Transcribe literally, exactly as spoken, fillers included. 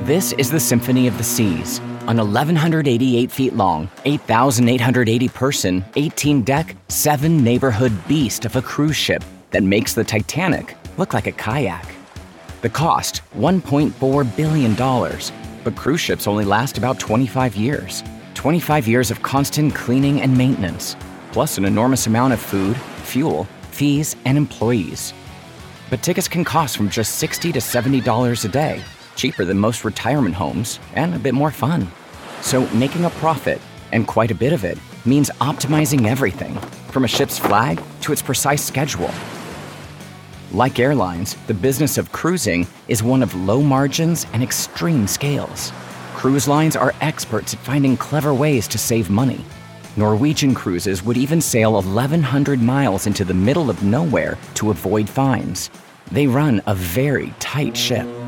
This is the Symphony of the Seas, an eleven eighty-eight feet long, eight thousand eight hundred eighty person, eighteen deck, seven neighborhood beast of a cruise ship that makes the Titanic look like a kayak. The cost, one point four billion dollars, but cruise ships only last about twenty-five years. twenty-five years of constant cleaning and maintenance, plus an enormous amount of food, fuel, fees, and employees. But tickets can cost from just sixty to seventy dollars a day, cheaper than most retirement homes, and a bit more fun. So making a profit, and quite a bit of it, means optimizing everything, from a ship's flag to its precise schedule. Like airlines, the business of cruising is one of low margins and extreme scales. Cruise lines are experts at finding clever ways to save money. Norwegian Cruises would even sail eleven hundred miles into the middle of nowhere to avoid fines. They run a very tight ship.